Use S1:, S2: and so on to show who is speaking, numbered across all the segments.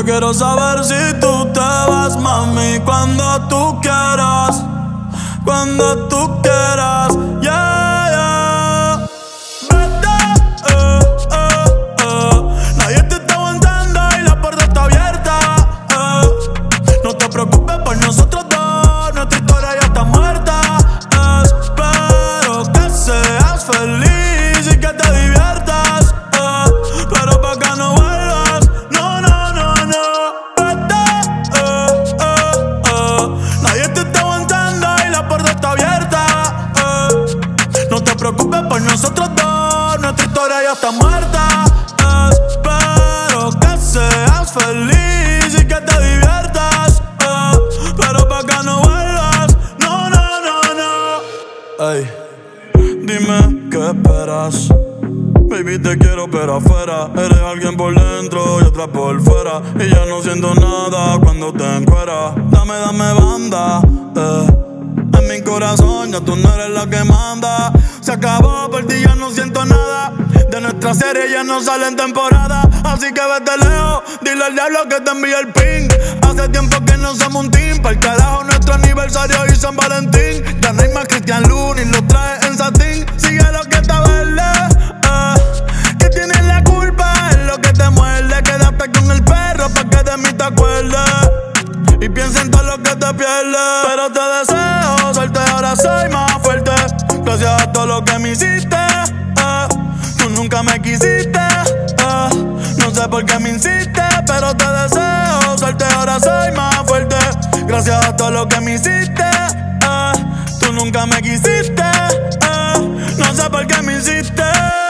S1: Yo quiero saber si tú te vas, mami, cuando tú quieras. Cuando tú quieras, yeah, yeah. Vete, nadie te está aguantando y la puerta está abierta. No te preocupes por nosotros dos, nuestra historia ya está muerta. Espero que seas feliz y que te diviertas, pero pa' que no vuelvas, no, no, no, no. Vete, nadie te está aguantando y la puerta está abierta. No te preocupes por nosotros dos, nuestra historia ya está muerta. Espero que seas feliz y que te diviertas, pero pa' que no vuelvas, no, no, no, no. Ey, dime qué esperas. Baby, te quiero pero afuera. Eres alguien por dentro y otra por fuera, y ya no siento nada cuando te encueras. Dame, dame banda, en mi corazón ya tú no eres la que manda. Se acabó, por ti ya no siento nada. De nuestra serie ya no sale en temporada. Así que vete lejos, dile al diablo que te envíe el ping. Hace tiempo que no somos un team. Pa'l carajo nuestro aniversario y San Valentín. Ya no hay más Cristian Lunis, lo trae en satín. Sigue lo que está verde, que tienes la culpa, es lo que te muerde. Quédate con el perro pa' que de mí te acuerdes y piensa en todo lo que te pierdes. Pero te deseo suerte, ahora soy más fuerte. Gracias a todo lo que me hiciste, tú nunca me quisiste, no sé por qué me insistes. Pero te deseo suerte, ahora soy más fuerte. Gracias a todo lo que me hiciste, tú nunca me quisiste, no sé por qué me insistes.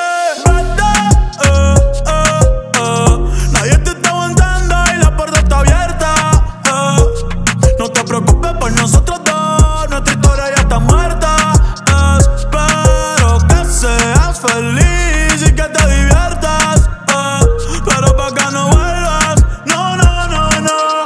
S1: Nadie te está aguantando y la puerta está abierta. No te preocupes por nosotros dos, nuestra historia ya está muerta. Espero que seas feliz y que te diviertas, pero pa' que no vuelvas, no, no, no, no.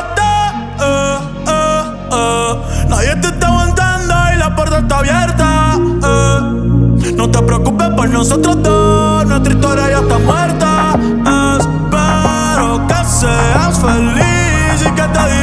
S1: Vete, nadie te está aguantando y la puerta está abierta. No te preocupes por nosotros dos, nuestra historia ya está muerta. Espero que seas feliz y que te diviertas.